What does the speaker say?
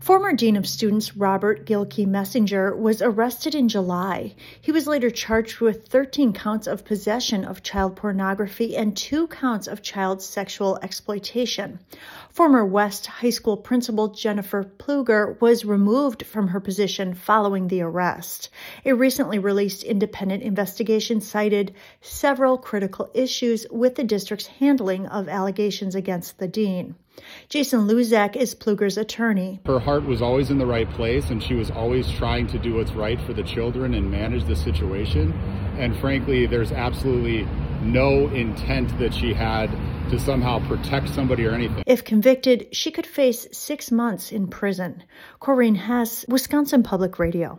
Former Dean of Students Robert Gilkey Messenger was arrested in July. He was later charged with 13 counts of possession of child pornography and 2 counts of child sexual exploitation. Former West High School principal Jennifer Pluger was removed from her position following the arrest. A recently released independent investigation cited several critical issues with the district's handling of allegations against the dean. Jason Luzak is Pluger's attorney. Her heart was always in the right place, and she was always trying to do what's right for the children and manage the situation. And frankly, there's absolutely no intent that she had to somehow protect somebody or anything. If convicted, she could face 6 months in prison. Corinne Hess, Wisconsin Public Radio.